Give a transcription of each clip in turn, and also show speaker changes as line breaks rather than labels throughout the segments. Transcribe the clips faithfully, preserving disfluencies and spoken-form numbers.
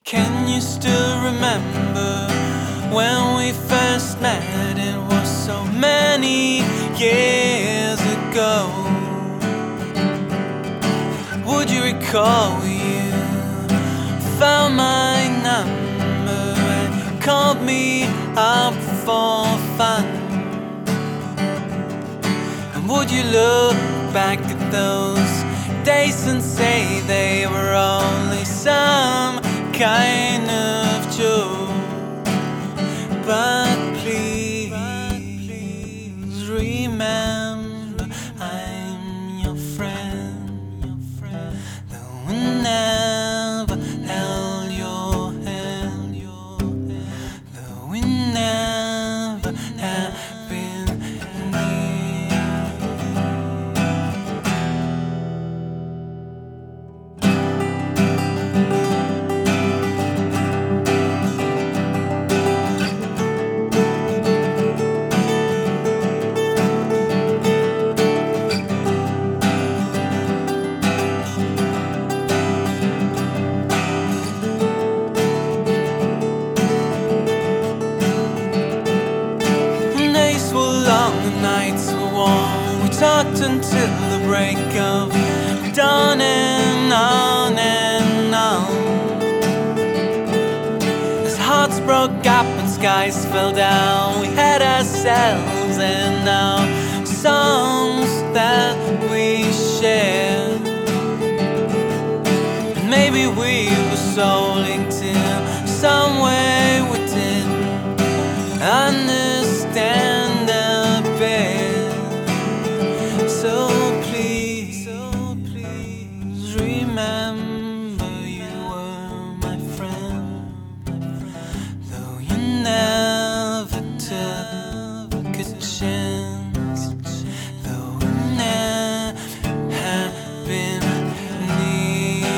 Can you still remember when we first met? It was so many years ago. Would you recall you found my number and called me up for fun? And would you look back at those days and say they were only some kind of joke? But please remember I'm your friend, though we never held your hand, though we never have been near. Nights were warm. We talked until the break of dawn, and on and on. As hearts broke up and skies fell down, we had ourselves and our songs that we shared. And maybe we were so linked in some way we didn't understand. So please, so please remember you were my friend, though you never took a chance, though we never have been near.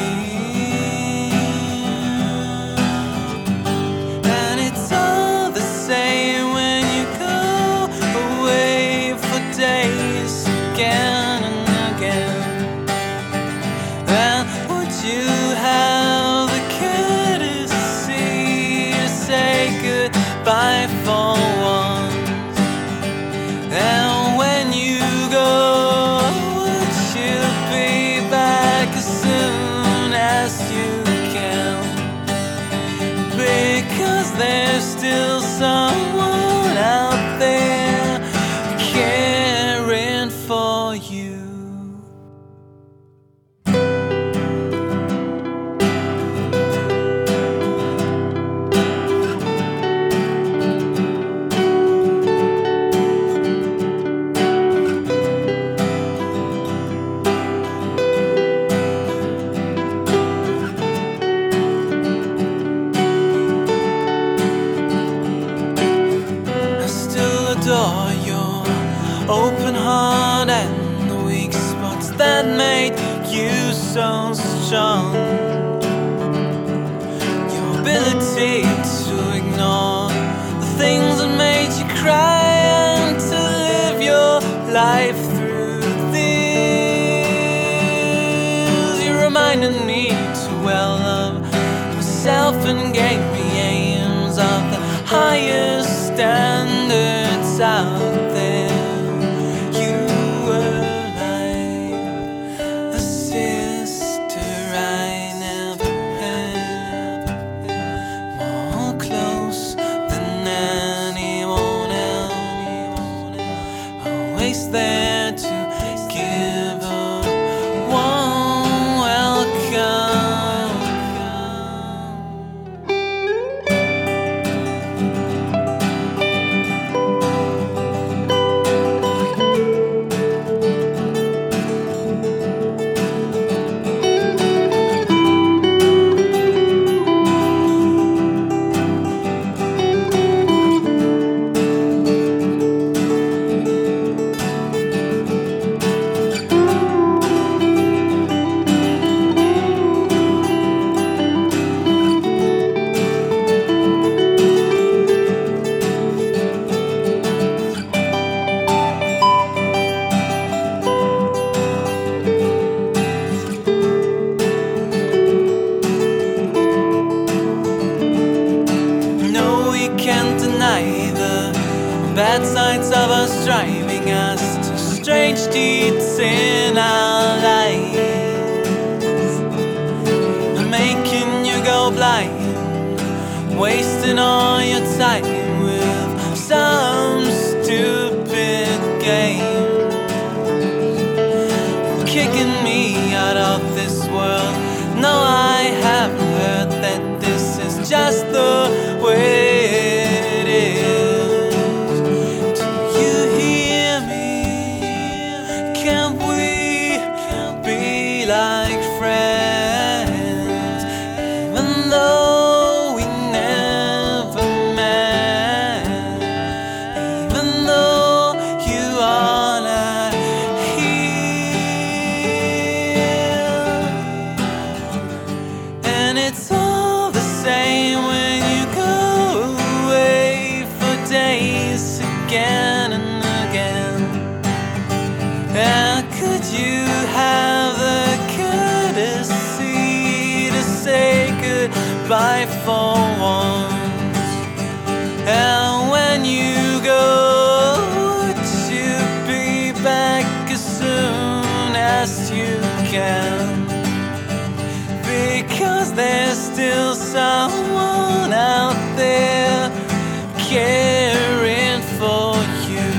And it's all the same when you go away for days again and again. And would you have the courtesy to say goodbye for once? And when you go, would you be back as soon as you can? Because there's still someone out there caring for you. I still adore your open heart and the weak spots that made you so strong. Your ability to ignore the things that made you cry and to live your life through this. You reminded me to well of myself and gave me aims of the highest standards out there. There to give a warm welcome. bad sides of us driving us to strange deeds in our lives, and making you go blind, wasting all your time with some stupid game, kicking me out of this world. No, I haven't heard that this is just the way it is. Do you hear me? Can't we be like friends, even though we never met, even though you are not here? And it's all the same when you go away for days again and again. And could you have the courtesy to say goodbye for once? And when you go, would you be back as soon as you can? Because there's still someone out there caring for you.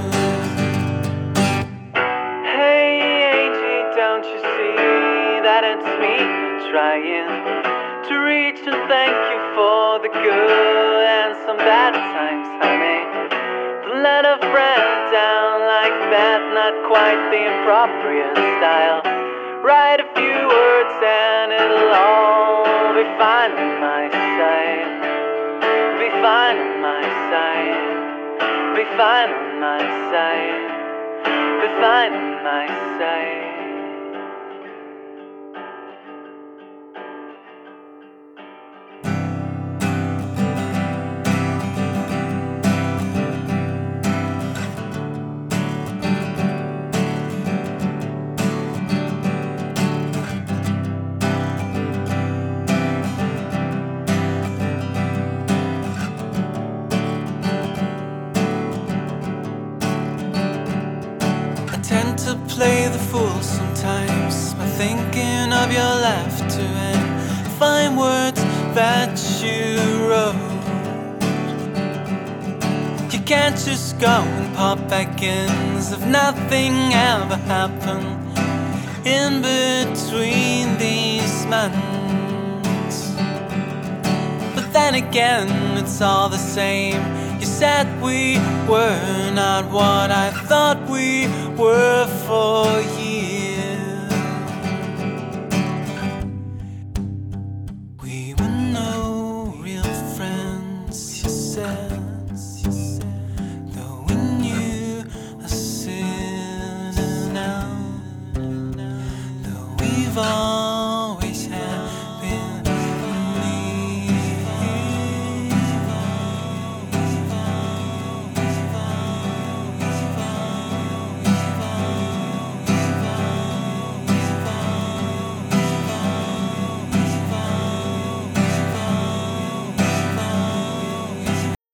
Hey Angie, don't you see that it's me trying to reach and thank you for the good and some bad times, honey. To let a friend down like that, not quite the appropriate style. Write a few words and it'll all be fine on my side. Be fine on my side. Be fine on my side. Be fine on my side. To play the fool sometimes by thinking of your laughter and fine words that you wrote. You can't just go and pop back in as if nothing ever happened in between these months. But then again, it's all the same. You said we were not what I thought we were for you.